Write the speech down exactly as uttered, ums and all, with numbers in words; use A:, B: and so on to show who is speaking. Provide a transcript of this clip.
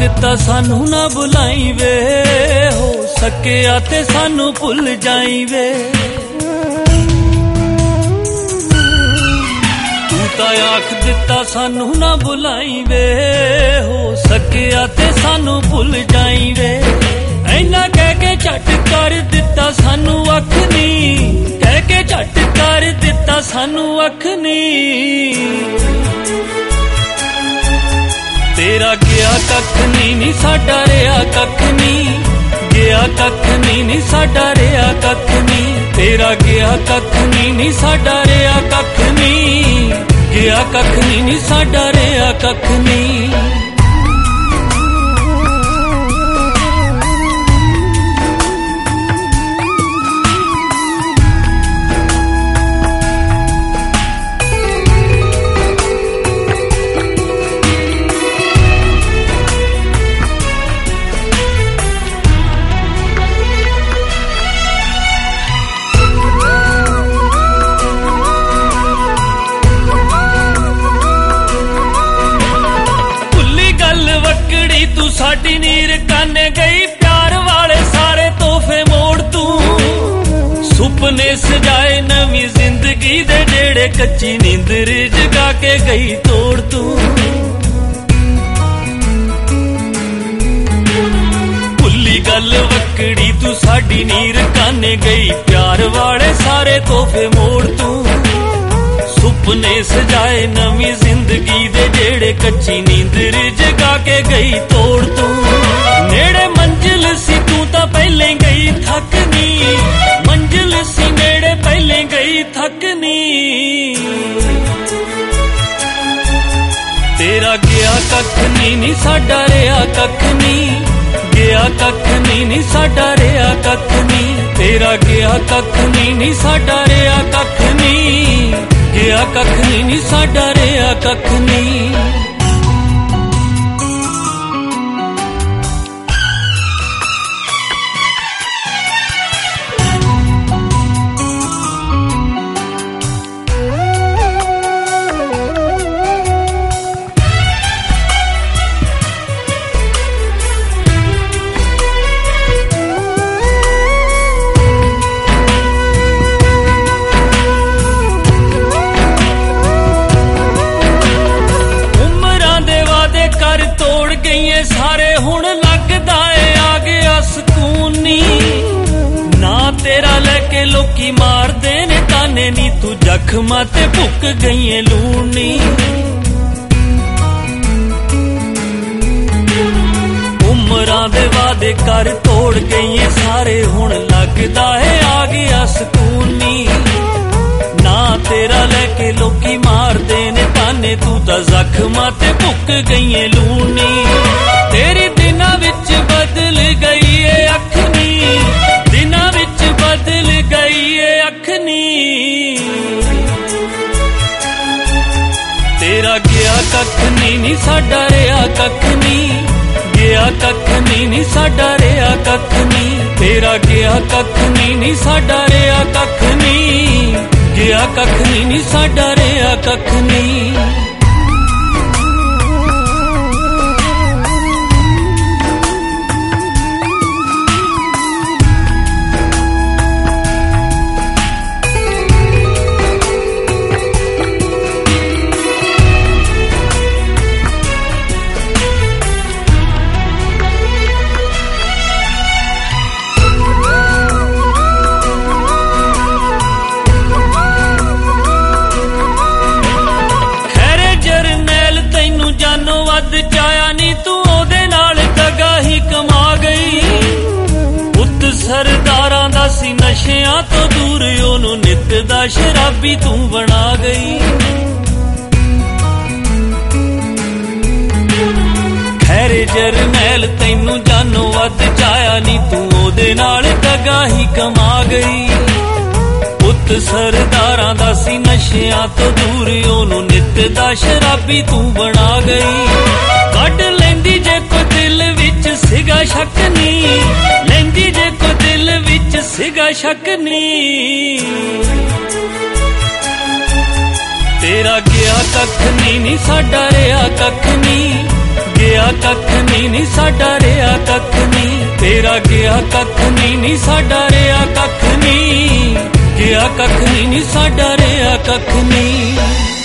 A: दिता सानू ना बुलाई वे, हो सकिया ते सानू भुल जाई वे। तू तां आख दिता सानू ना बुलाई वे, हो सकिया ते सानू भुल जाई वे। ऐना कह के झट कर दिता सानू अख नी, कह के झट कर दिता सानू अख नी। तेरा गया कख नी नी साडा रहा कख नी, गया कख नी नी साडा रहा कख नी। तेरा गया कख नी नी साडा रहा कख नी, गया कख नी नी साडा रहा कख नी। तू साडी नीर काने गई, प्यार वाले सारे तोहफे मोड़ तू। सुपने सजाए नवी जिंदगी दे जेड़े कच्ची नींदर जगा के गई तोड़ तू। भुल्ली गल वकड़ी तू साडी नीर काने गई, प्यार वाले सारे तोहफे मोड़ तू। सुपने सजाए नवी जिंदगी दे जेड़े कच्ची नींदर जगा के गई तोड़ तू। नेड़े मंजिल सी तू तां पहले गई थकनी, मंजिल सी नेड़े पहले गई थकनी। तेरा गया कख नी नी साडा रहा कख नी, गया कख नी नी साडा रहा कख नी। तेरा गया कख नी नी साडा रहा कख नी, गया कख नी नी साडा रहा कख नी। सारे हुण लगदा है आ गया सकून नी। ना तेरा लेके लोकी मारदे ने ताने नी, तू जख्मां ते भुक गई है लूण नी। उमरां दे वादे कर तोड़ गई है सारे, हुण लगदा है आ गया सकून नी। ना तेरा लेके लोकी मारदे ने ताने, तू तां जख्मां ते भुक गई है लूण नी। तेरी दिना विच बदल गई है अख नी, दिना विच बदल गई है अख नी। तेरा गया कख नी नी साडा रहा कख नी, गया कख नी नी साडा रहा कख नी। तेरा गया कख नी नी साडा रहा कख नी, गया कख नी नी साडा रहा कख नी। चाया नी तू ओदे नाल दगा ही कमा गई। पुत सरदारां दा सी नशियां तो दूर, ओनू नित दा शराबी तू बना गई। खैरे जरनैल तैनू जानो वध चाया नी, तू ओदे नाल दगा ही कमा गई। पुत सरदारां दा सी नशियां तो दूर, ओनू नित दा शराबी तू बना गई। कड लैंदी जे कोई दिल विच सिगा शक नी, लैंदी जे कोई दिल विच सिगा शक नी। तेरा गया कख नी नी साडा रहा कख नी, ਗਿਆ ਕੱਖ ਨੀ ਨੀ ਸਾਡਾ ਰਿਹਾ ਕੱਖ ਨੀ, ਤੇਰਾ ਗਿਆ ਕੱਖ ਨੀ ਨੀ ਸਾਡਾ ਰਿਹਾ ਕੱਖ ਨੀ, ਗਿਆ ਕੱਖ ਨੀ ਨੀ ਸਾਡਾ ਰਿਹਾ ਕੱਖ ਨੀ।